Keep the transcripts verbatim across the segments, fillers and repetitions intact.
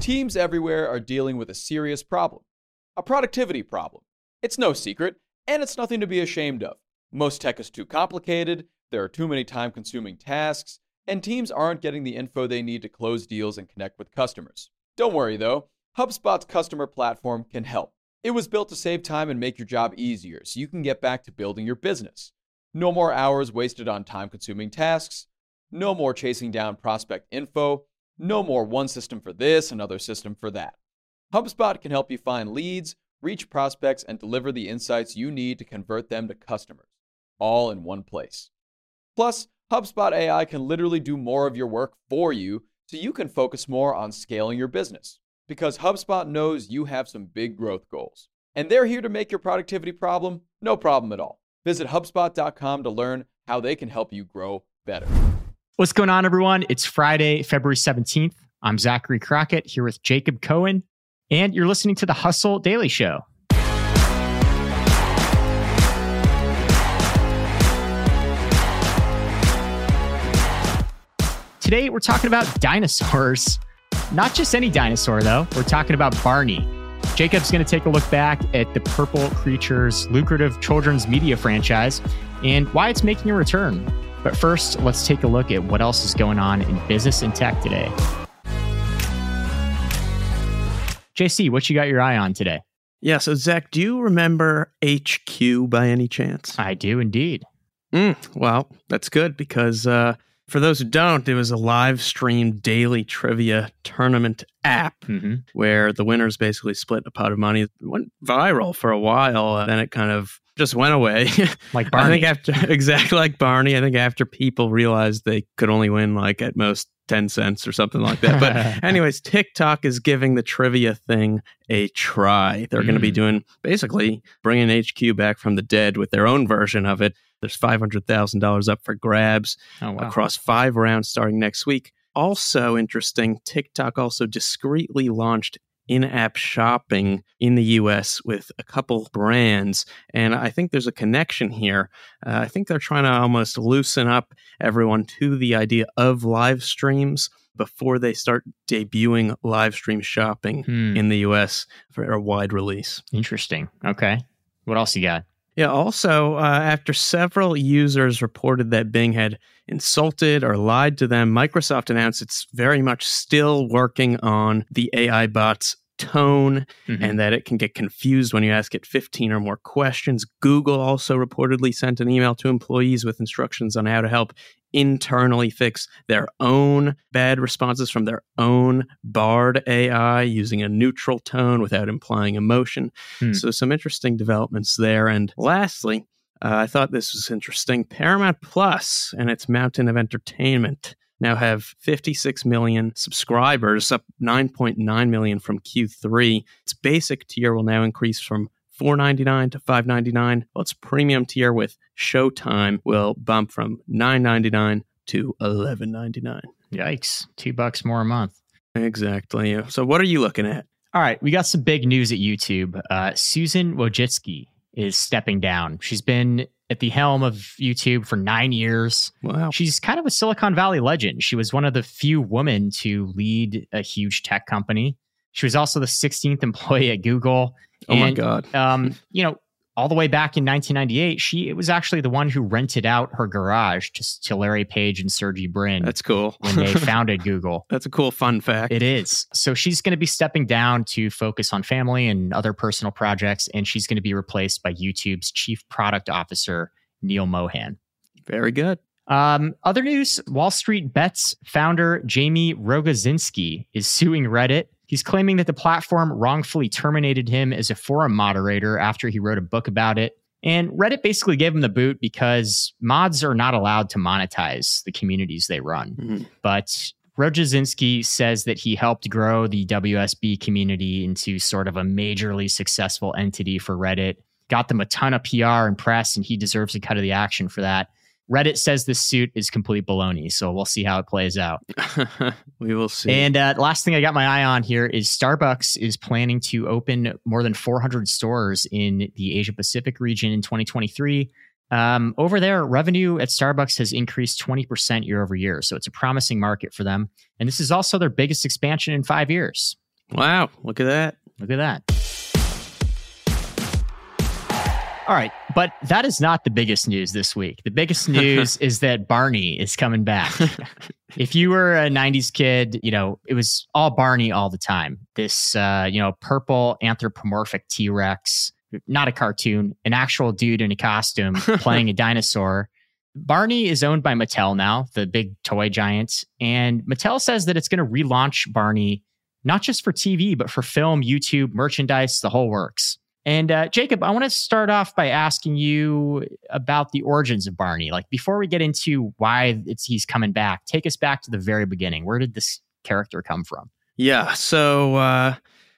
Teams everywhere are dealing with a serious problem, a productivity problem. It's no secret, and it's nothing to be ashamed of. Most tech is too complicated, there are too many time-consuming tasks, and teams aren't getting the info they need to close deals and connect with customers. Don't worry though, HubSpot's customer platform can help. It was built to save time and make your job easier so you can get back to building your business. No more hours wasted on time-consuming tasks, no more chasing down prospect info, no more one system for this, another system for that. HubSpot can help you find leads, reach prospects, and deliver the insights you need to convert them to customers, all in one place. Plus, HubSpot A I can literally do more of your work for you so you can focus more on scaling your business. Because HubSpot knows you have some big growth goals. And they're here to make your productivity problem no problem at all. Visit HubSpot dot com to learn how they can help you grow better. What's going on, everyone? It's Friday, February seventeenth. I'm Zachary Crockett here with Jacob Cohen, and you're listening to the Hustle Daily Show. Today, we're talking about dinosaurs. Not just any dinosaur, though. We're talking about Barney. Jacob's going to take a look back at the Purple Creatures lucrative children's media franchise and why it's making a return. But first, let's take a look at what else is going on in business and tech today. J C, what you got your eye on today? Yeah, so Zach, do you remember H Q by any chance? I do indeed. Mm, well, that's good because uh, for those who don't, it was a live stream daily trivia tournament app Mm-hmm. where the winners basically split a pot of money. It went viral for a while, uh, then it kind of just went away. Like Barney. I think after exactly like Barney. I think after people realized they could only win like at most ten cents or something like that. But anyways, TikTok is giving the trivia thing a try. They're mm. going to be doing basically bringing H Q back from the dead with their own version of it. There's five hundred thousand dollars up for grabs oh, wow. across five rounds starting next week. Also interesting, TikTok also discreetly launched in-app shopping in the U S with a couple brands. And I think there's a connection here. Uh, I think they're trying to almost loosen up everyone to the idea of live streams before they start debuting live stream shopping hmm. in the U S for a wide release. Interesting. Okay. What else you got? Yeah, also, uh, after several users reported that Bing had insulted or lied to them, Microsoft announced it's very much still working on the A I bot's tone mm-hmm. and that it can get confused when you ask it fifteen or more questions. Google also reportedly sent an email to employees with instructions on how to help internally fix their own bad responses from their own Bard A I using a neutral tone without implying emotion. Hmm. So some interesting developments there. And lastly, uh, I thought this was interesting. Paramount Plus and its mountain of entertainment now have fifty-six million subscribers, up nine point nine million from Q three. Its basic tier will now increase from four ninety-nine to five ninety-nine, while its premium tier with Showtime will bump from nine ninety-nine to eleven ninety-nine. Yikes. Two bucks more a month. Exactly. So what are you looking at? All right. We got some big news at YouTube. Uh, Susan Wojcicki is stepping down. She's been at the helm of YouTube for nine years. Wow. She's kind of a Silicon Valley legend. She was one of the few women to lead a huge tech company. She was also the sixteenth employee at Google. Oh, and, my God. um, you know, all the way back in nineteen ninety-eight, she it was actually the one who rented out her garage to, to Larry Page and Sergey Brin. That's cool. When they founded Google. That's a cool fun fact. It is. So she's going to be stepping down to focus on family and other personal projects, and she's going to be replaced by YouTube's chief product officer, Neil Mohan. Very good. Um, other news, Wall Street Bets founder Jamie Rogozinski is suing Reddit. He's claiming that the platform wrongfully terminated him as a forum moderator after he wrote a book about it. And Reddit basically gave him the boot because mods are not allowed to monetize the communities they run. Mm-hmm. But Rogozinski says that he helped grow the W S B community into sort of a majorly successful entity for Reddit, got them a ton of P R and press, and he deserves a cut of the action for that. Reddit says this suit is complete baloney, so we'll see how it plays out. We will see. And uh, last thing I got my eye on here is Starbucks is planning to open more than four hundred stores in the Asia Pacific region in twenty twenty-three. Um, over there, revenue at Starbucks has increased twenty percent year over year, so it's a promising market for them. And this is also their biggest expansion in five years. Wow, look at that. Look at that. All right, but that is not the biggest news this week. The biggest news is that Barney is coming back. If you were a nineties kid, you know, it was all Barney all the time. This, uh, you know, purple anthropomorphic T-Rex, not a cartoon, an actual dude in a costume playing a dinosaur. Barney is owned by Mattel now, the big toy giant. And Mattel says that it's going to relaunch Barney, not just for T V, but for film, YouTube, merchandise, the whole works. And uh, Jacob, I want to start off by asking you about the origins of Barney. Like, before we get into why it's he's coming back, take us back to the very beginning. Where did this character come from? Yeah, so uh,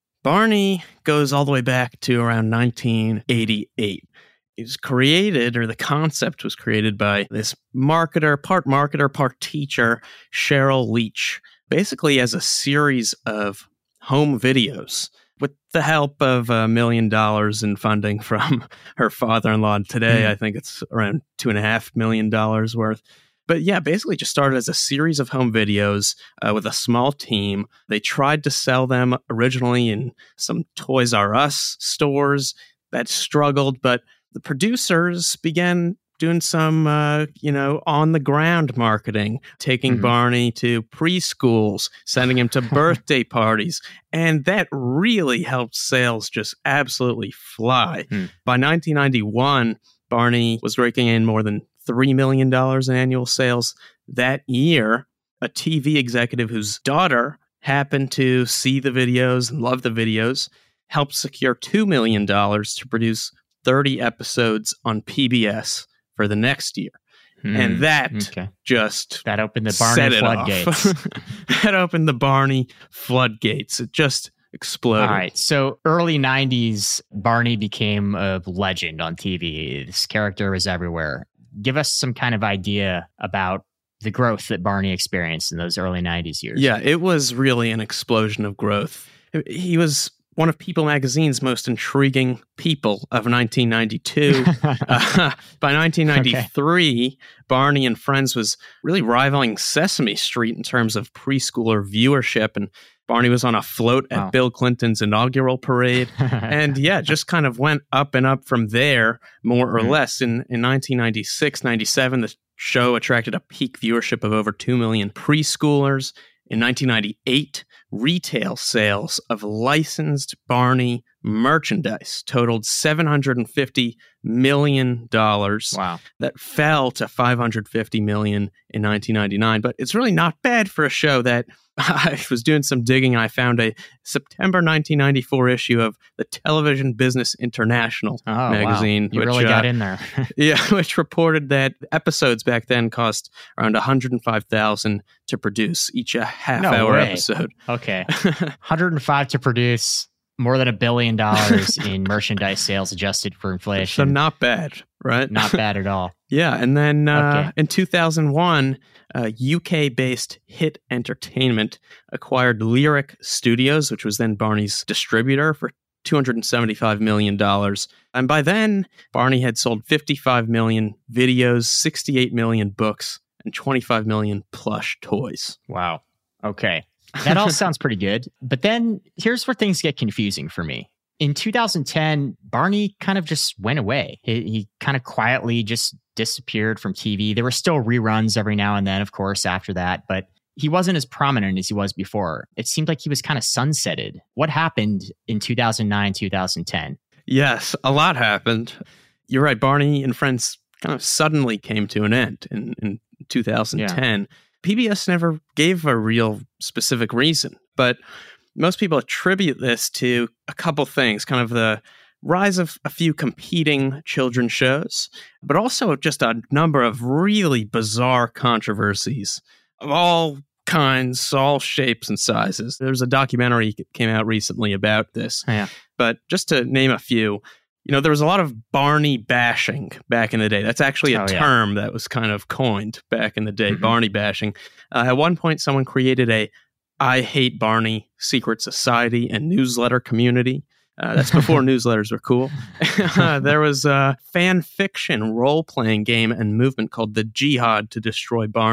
Barney goes all the way back to around nineteen eighty-eight. It was created, or the concept was created by this marketer, part marketer, part teacher, Cheryl Leach, basically as a series of home videos with the help of a million dollars in funding from her father-in-law. Today, mm. I think it's around two and a half million dollars worth. But yeah, basically just started as a series of home videos uh, with a small team. They tried to sell them originally in some Toys R Us stores that struggled, but the producers began doing some, uh, you know, on-the-ground marketing, taking mm-hmm. Barney to preschools, sending him to birthday parties, and that really helped sales just absolutely fly. Mm. By nineteen ninety-one, Barney was raking in more than three million dollars in annual sales. That year, a T V executive whose daughter happened to see the videos and love the videos helped secure two million dollars to produce thirty episodes on P B S for the next year. Hmm. And that okay. just that opened the Barney floodgates. That opened the Barney floodgates. It just exploded. All right. So early nineties, Barney became a legend on T V. This character was everywhere. Give us some kind of idea about the growth that Barney experienced in those early nineties years. Yeah, it was really an explosion of growth. He was one of People magazine's most intriguing people of nineteen ninety-two. uh, by nineteen ninety-three, okay. Barney and Friends was really rivaling Sesame Street in terms of preschooler viewership, and Barney was on a float at wow. Bill Clinton's inaugural parade. And yeah, just kind of went up and up from there, more or mm. less. In, in nineteen ninety-six, ninety-seven, the show attracted a peak viewership of over two million preschoolers. In nineteen ninety-eight, retail sales of licensed Barney merchandise totaled seven hundred fifty million dollars. Wow. That fell to five hundred fifty million dollars in nineteen ninety-nine. But it's really not bad for a show that I was doing some digging and I found a September nineteen ninety-four issue of the Television Business International oh, magazine. Wow. You which, really got uh, in there. yeah, which reported that episodes back then cost around one hundred five thousand dollars to produce, each a half-hour no episode. Okay. one hundred five to produce, more than a billion dollars in merchandise sales adjusted for inflation. So not bad, right? Not bad at all. Yeah, and then uh, okay. in two thousand one, uh, U K-based Hit Entertainment acquired Lyric Studios, which was then Barney's distributor, for two hundred seventy-five million dollars. And by then, Barney had sold fifty-five million videos, sixty-eight million books, and twenty-five million plush toys. Wow. Okay. That all sounds pretty good. But then here's where things get confusing for me. In two thousand ten, Barney kind of just went away. He, he kind of quietly just disappeared from T V. There were still reruns every now and then, of course, after that, but he wasn't as prominent as he was before. It seemed like he was kind of sunsetted. What happened in two thousand nine, two thousand ten? Yes, a lot happened. You're right. Barney and Friends kind of suddenly came to an end in, in two thousand ten. Yeah. P B S never gave a real specific reason, but most people attribute this to a couple things, kind of the rise of a few competing children's shows, but also just a number of really bizarre controversies of all kinds, all shapes and sizes. There's a documentary that came out recently about this, yeah. But just to name a few, you know, there was a lot of Barney bashing back in the day. That's actually a oh, term yeah. that was kind of coined back in the day, mm-hmm. Barney bashing. Uh, at one point, someone created a I Hate Barney secret society and newsletter community. Uh, that's before newsletters were cool. uh, there was a fan fiction role-playing game and movement called the Jihad to Destroy Barney.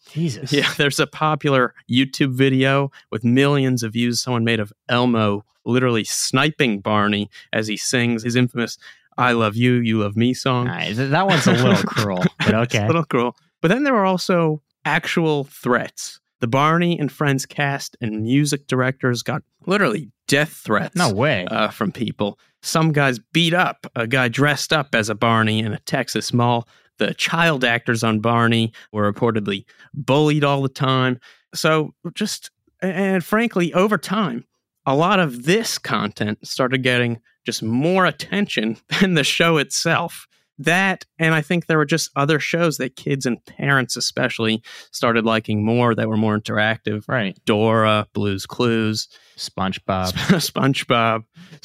Jesus. Yeah, there's a popular YouTube video with millions of views. Someone made of Elmo literally sniping Barney as he sings his infamous "I love you, you love me" song. Right, that one's a little cruel, but okay. It's a little cruel. But then there were also actual threats. The Barney and Friends cast and music directors got literally death threats. No way. Uh, from people. Some guys beat up a guy dressed up as a Barney in a Texas mall. The child actors on Barney were reportedly bullied all the time. So just, and frankly, over time, a lot of this content started getting just more attention than the show itself. That, and I think there were just other shows that kids and parents especially started liking more that were more interactive. Right. Dora, Blue's Clues, SpongeBob. SpongeBob.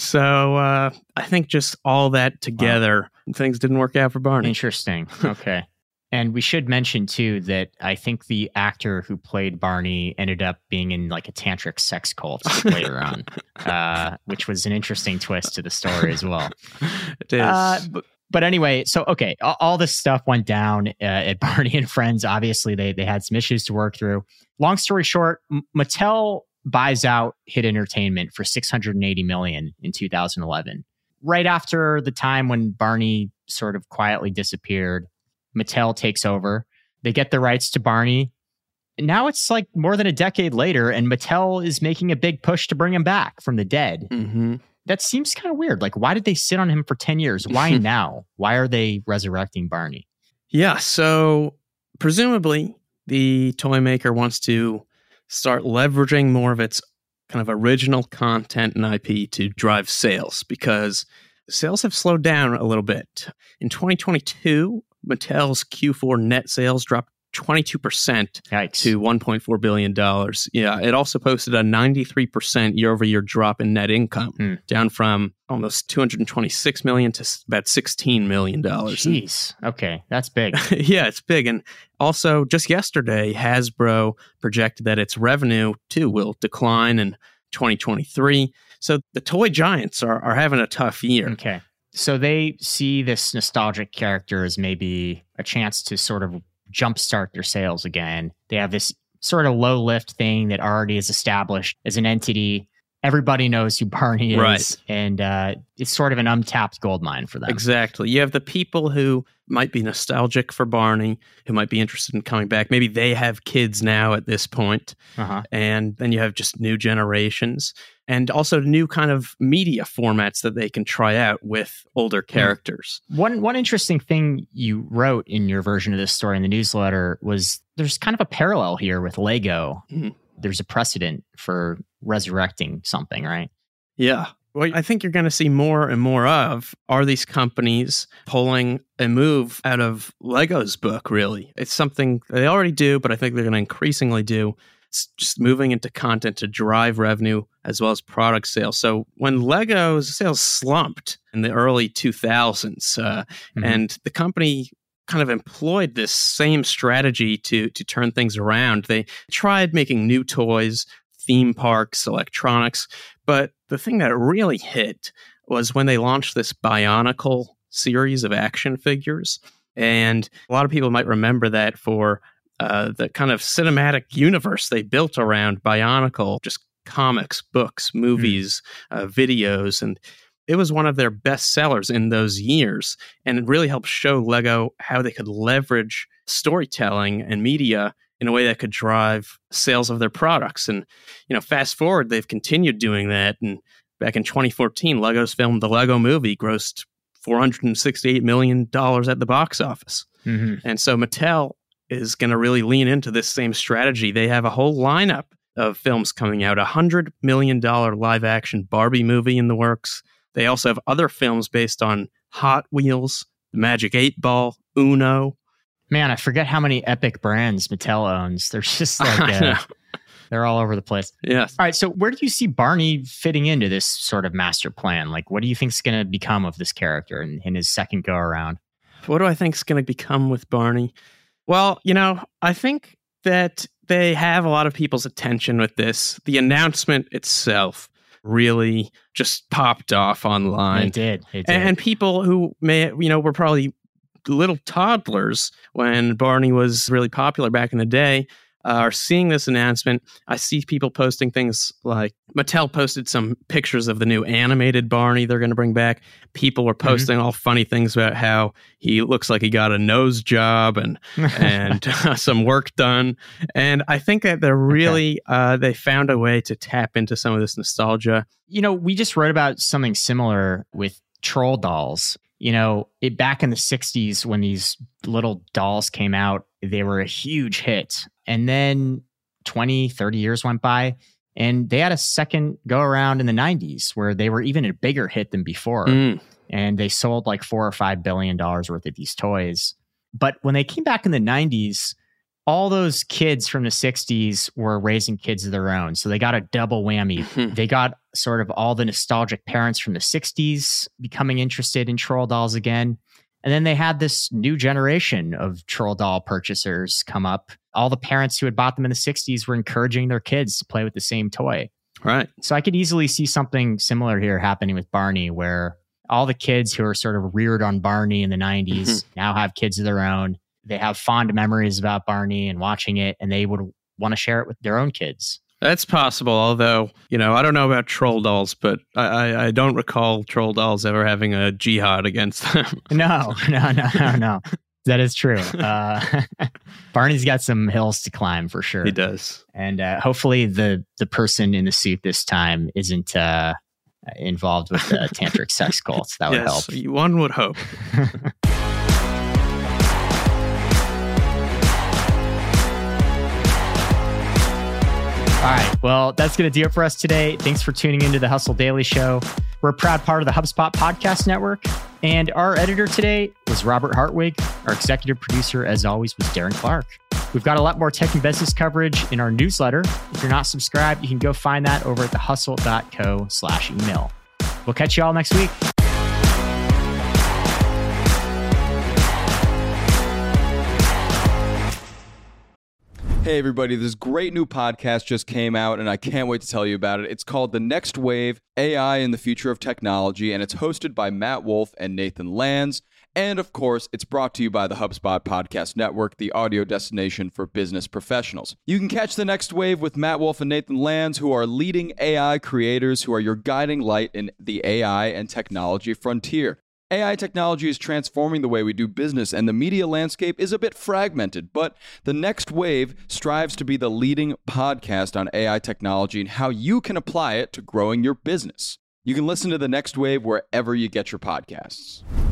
So uh, I think just all that together, wow. Things didn't work out for Barney. Interesting. Okay. And we should mention, too, that I think the actor who played Barney ended up being in like a tantric sex cult later on, uh, which was an interesting twist to the story as well. It is. Uh, but, But anyway, so, okay, all, all this stuff went down uh, at Barney and Friends. Obviously, they they had some issues to work through. Long story short, M- Mattel buys out Hit Entertainment for six hundred eighty million dollars in two thousand eleven. Right after the time when Barney sort of quietly disappeared, Mattel takes over. They get the rights to Barney. Now it's like more than a decade later, and Mattel is making a big push to bring him back from the dead. Mm-hmm. That seems kind of weird. Like, why did they sit on him for ten years? Why now? Why are they resurrecting Barney? Yeah, so presumably the toy maker wants to start leveraging more of its kind of original content and I P to drive sales, because sales have slowed down a little bit. In twenty twenty-two, Mattel's Q four net sales dropped twenty-two percent Yikes. To one point four billion dollars. Yeah, it also posted a ninety-three percent year-over-year drop in net income, hmm. down from almost two hundred twenty-six million dollars to about sixteen million dollars. Jeez. Okay, that's big. Yeah, it's big. And also, just yesterday, Hasbro projected that its revenue, too, will decline in twenty twenty-three. So the toy giants are, are having a tough year. Okay. So they see this nostalgic character as maybe a chance to sort of jumpstart their sales again. They have this sort of low lift thing that already is established as an entity. Everybody knows who Barney is, right. and uh, it's sort of an untapped goldmine for them. Exactly. You have the people who might be nostalgic for Barney, who might be interested in coming back. Maybe they have kids now at this point. Uh-huh. And then you have just new generations, and also new kind of media formats that they can try out with older characters. One one interesting thing you wrote in your version of this story in the newsletter was there's kind of a parallel here with Lego. Mm-hmm. There's a precedent for resurrecting something, right? Yeah. What I think you're going to see more and more of are these companies pulling a move out of Lego's book, really. It's something they already do, but I think they're going to increasingly do. It's just moving into content to drive revenue as well as product sales. So when Lego's sales slumped in the early two thousands, uh, mm-hmm. and the company kind of employed this same strategy to to turn things around. They tried making new toys, theme parks, electronics, but the thing that really hit was when they launched this Bionicle series of action figures. And a lot of people might remember that for uh, the kind of cinematic universe they built around Bionicle, just comics, books, movies, mm. uh, videos, and it was one of their best sellers in those years, and it really helped show Lego how they could leverage storytelling and media in a way that could drive sales of their products. And, you know, fast forward, they've continued doing that. And back in twenty fourteen, Lego's film The Lego Movie grossed four hundred sixty-eight million dollars at the box office. Mm-hmm. And so Mattel is going to really lean into this same strategy. They have a whole lineup of films coming out, a one hundred million dollars live-action Barbie movie in the works. They also have other films based on Hot Wheels, Magic eight Ball, Uno. Man, I forget how many epic brands Mattel owns. They're just like, uh, they're all over the place. Yes. All right, so where do you see Barney fitting into this sort of master plan? Like, what do you think is going to become of this character in, in his second go-around? What do I think is going to become with Barney? Well, you know, I think that they have a lot of people's attention with this. The announcement itself really just popped off online. It did. It did. And people who may, you know, were probably little toddlers, when Barney was really popular back in the day, uh, are seeing this announcement. I see people posting things like Mattel posted some pictures of the new animated Barney they're going to bring back. People were posting mm-hmm. all funny things about how he looks like he got a nose job and and uh, some work done. And I think that they're really, okay. uh, they found a way to tap into some of this nostalgia. You know, we just wrote about something similar with troll dolls. You know, it back in the sixties when these little dolls came out, they were a huge hit. And then twenty, thirty years went by and they had a second go around in the nineties where they were even a bigger hit than before. Mm. And they sold like four or five billion dollars worth of these toys. But when they came back in the nineties, all those kids from the sixties were raising kids of their own. So they got a double whammy. They got sort of all the nostalgic parents from the sixties becoming interested in troll dolls again. And then they had this new generation of troll doll purchasers come up. All the parents who had bought them in the sixties were encouraging their kids to play with the same toy. Right. So I could easily see something similar here happening with Barney, where all the kids who are sort of reared on Barney in the nineties now have kids of their own. They have fond memories about Barney and watching it, and they would want to share it with their own kids. That's possible, although, you know, I don't know about troll dolls, but I, I, I don't recall troll dolls ever having a jihad against them. No, no, no, no, no. That is true. Uh, Barney's got some hills to climb for sure. He does. And uh, hopefully the, the person in the suit this time isn't uh, involved with the tantric sex cults. That would yes, help. One would hope. All right. Well, that's going to do it for us today. Thanks for tuning into the Hustle Daily Show. We're a proud part of the HubSpot Podcast Network. And our editor today was Robert Hartwig. Our executive producer, as always, was Darren Clark. We've got a lot more tech and business coverage in our newsletter. If you're not subscribed, you can go find that over at thehustle.co slash email. We'll catch you all next week. Hey everybody, this great new podcast just came out and I can't wait to tell you about it. It's called The Next Wave, A I in the Future of Technology, and it's hosted by Matt Wolf and Nathan Lands. And of course, it's brought to you by the HubSpot Podcast Network, the audio destination for business professionals. You can catch The Next Wave with Matt Wolf and Nathan Lands, who are leading A I creators who are your guiding light in the A I and technology frontier. A I technology is transforming the way we do business, and the media landscape is a bit fragmented, but The Next Wave strives to be the leading podcast on A I technology and how you can apply it to growing your business. You can listen to The Next Wave wherever you get your podcasts.